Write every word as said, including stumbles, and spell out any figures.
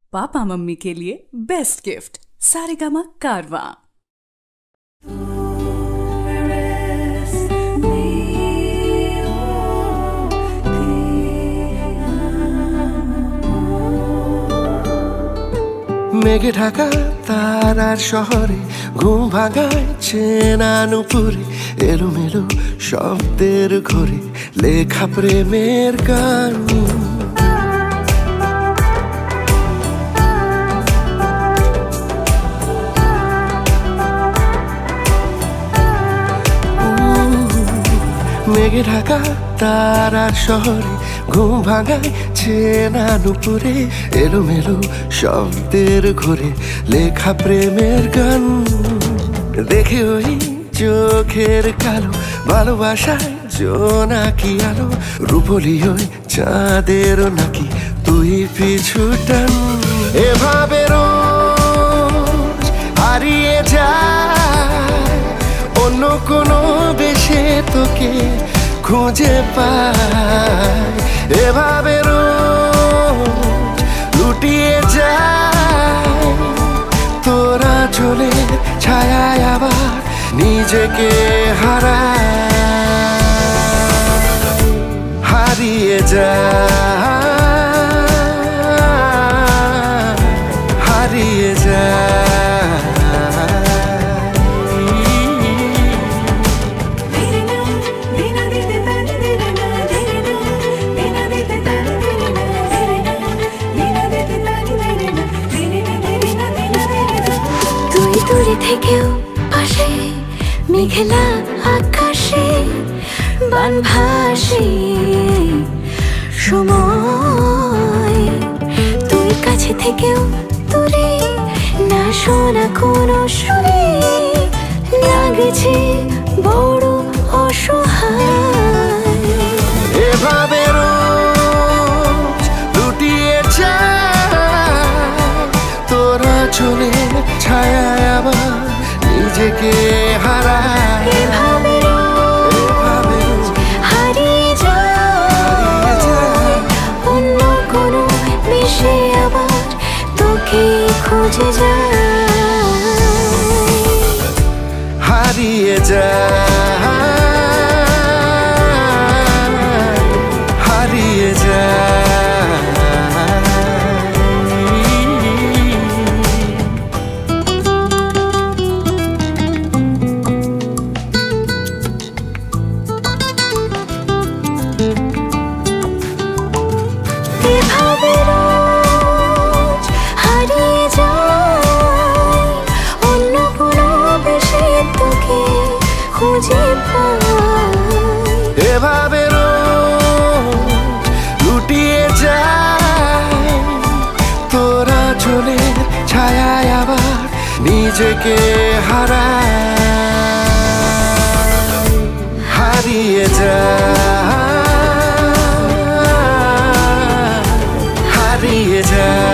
Papa mummy के लिए best gift Saregama कारवां। মেঘে ঢাকা তারার শহরে ঘুম ভাঙায় চেনা নুপুরে এলোমেলো শব্দের ঘরে লেখা প্রেমের গান। মেঘে ঢাকা তারার শহরে ঘুম ভাঙায় চেনা নুপুরে এলোমেলো শব্দের ঘরে লেখা প্রেমের গান। দেখে ওই চোখের কালো ভালোবাসায় জোনাকি আলো রূপলি ওই চাঁদেরও নাকি তুই পিছু টান। এভাবে রোজ হারিয়ে যায় অন্য কোনো বেশে তোকে খুঁজে পায়। এভাবে রোজ লুটিয়ে যায় তোরা চলে ছায়ায় আবার নিজেকে হারায় হারিয়ে যায় হারিয়ে যায়। দূরে থেকেও পাশে মেঘলা আকাশে বান ভাসে সময়। তুই কাছে থেকেও দূরে না শোনা কোনো সুরে লাগছে বড় অসহায়। এভাবে রোজ লুটিয়ে যায় তোরা চলে ছায়ায় আবার নিজেকে হারায়। এভাবে রোজ হারিয়ে যায় অন্য কোনো মিশে আবার তোকে খুঁজে যায় হারিয়ে যায় হারিয়ে যায়। এভাবে রোজ হারিয়ে যায় অন্য কোনো বেশে তোকে খুঁজে পায়। এভাবে রোজ লুটিয়ে যায় তোরা চলে ছায়ায় আবার নিজেকে হারায় হারিয়ে যায় হারিয়ে যায়।